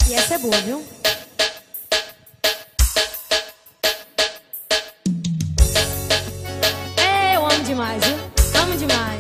E essa é boa, viu? Eu amo demais, viu? Amo demais.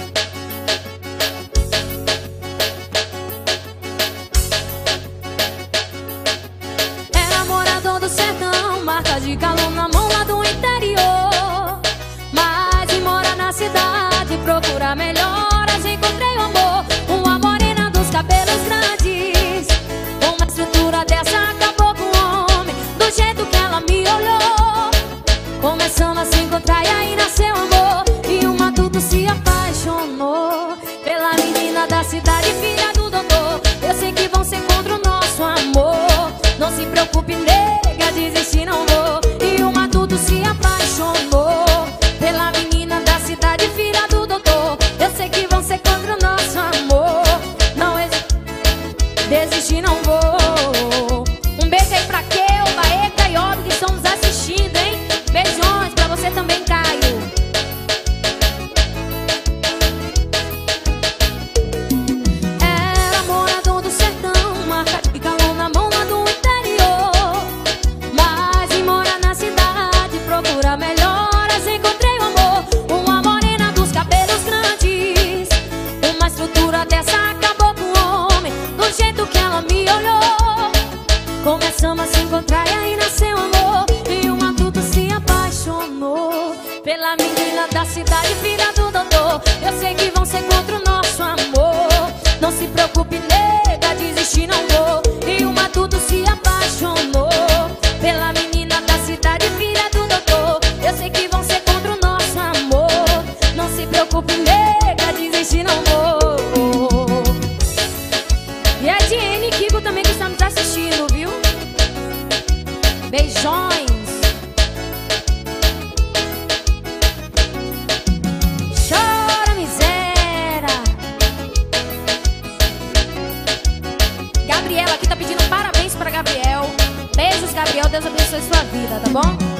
Era morador do sertão, marca de calor na mão lá do interior. Mas e mora na cidade, procura melhoras, encontrei o amor. Uma morena dos cabelos grandes, uma estrutura dessa acabou com o homem. Do jeito que ela me olhou, começamos a se encontrar e aí nasceu amor. E o matuto se apaixonou pela menina da cidade, filha do doutor. Eu sei que vão ser contra o nosso amor. Não se preocupe, nega, desistir não vou. E o matuto se apaixonou pela menina da cidade, filha do doutor. Eu sei que vão ser contra o nosso amor. Não desistir não vou. Um beijo aí pra Keu, Baeta e Otto que estão nos assistindo, hein? Beijões pra você também, Caio. Era morador do sertão, marca de calor na mão lá do interior. Mas e mora na cidade, procura melhoras, encontrei o amor. Uma morena dos cabelos grandes, uma estrutura dessa acabou com o homem. Do jeito que ela me olhou, começamos a se encontrar e aí nasceu amor. E o matuto se apaixonou pela menina da cidade, filha do doutor. Eu sei que vão ser contra o nosso amor. Não se preocupe, nega, desistir não vou. E o matuto se apaixonou pela menina da cidade, filha do doutor. Eu sei que vão ser contra o nosso amor. Não se preocupe, nega, desistir não vou. E a Diene e Kiko também que estão nos assistindo, viu? Beijões. Chora, miséria. Gabriela aqui tá pedindo parabéns pra Gabriel. Beijos, Gabriel. Deus abençoe sua vida, tá bom?